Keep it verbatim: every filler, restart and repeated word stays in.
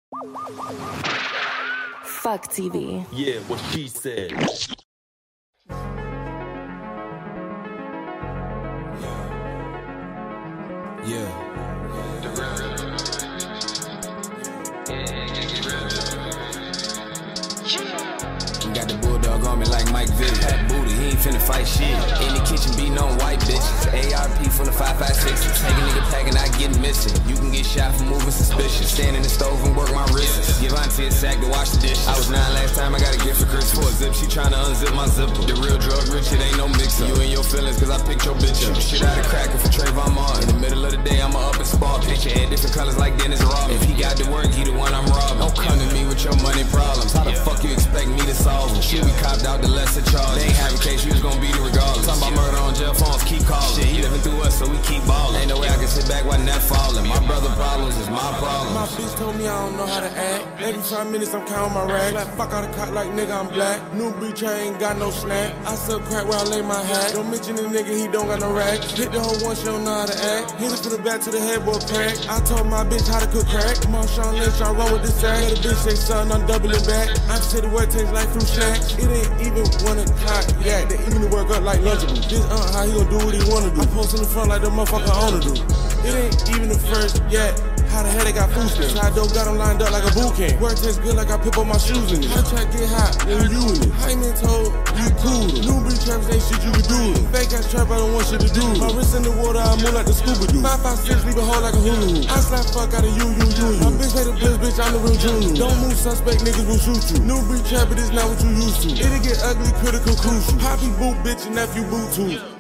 Fuck T V. Yeah, what she said. Yeah. Got the bulldog on me like Mike Vick. Pat booty, he ain't finna fight shit. In the kitchen beating on white bitches. A R P full of five five sixes. Take a nigga pack and I get missing. You can get shot for moving suspicious. Stand in the stove and work my wrists. Give auntie a sack to wash the dishes. I was nine last time, I got a gift for Chris. For a zip, she tryna unzip my zipper. The real drug rich, it ain't no mixer. You and your feelings, cause I picked your bitch up. Shit out of cracker for Trayvon Martin. In the middle of the day, I'ma up and spark. Picture head different colors like Dennis Rodman. If he got to work, he the one I'm robbing. Don't come to me with your money problems. How the fuck you expect me to solve them? Shit, we copped out the lesser charge. They ain't have a case, you was gon' beat it regardless. Talking about murder on jail phones, keep calling. Shit, he living through us, so we keep ballin'. Ain't no way I can sit back while net falling. My brother problems is my problems. My bitch told me I don't know how to act. Every five minutes I'm counting my rags. Like fuck out the cop like nigga I'm black. New breach, I ain't got no snap. I sell crack where I lay my hat. Don't mention the nigga, he don't got no racks. Hit the whole one, she don't know how to act. Hit it from the back to the head, boy, crack. I told my bitch how to cook crack. Marshawn Lynch, I roll with the sack. The bitch say son, I'm doubling back. I said the word tastes like fruit snacks. It ain't even one o'clock yet. They even work up like Lunchables. This uh, how he gon' do what he wanna do. I post in the front like the motherfucker owner do. It ain't even the first yet. How the hell they got food stamps? Side dope got them lined up like a boot camp. Work tastes good like I pip on my shoes in it. I try to get hot when you in it. I ain't been told you cool. New breed traps ain't shit you can do. Fake ass trap, I don't want shit to do. My wrist in the water, I move like the scuba do. Five, five, six, leave a hole like a hula hoop. I slap fuck out of you, you, you, you. My bitch pay the bills, bitch, I'm the real junior. Don't move suspect, niggas will shoot you. New breed trap, but it's not what you used to. It'll get ugly, critical, crucial. Poppy boot, bitch, and nephew boot too.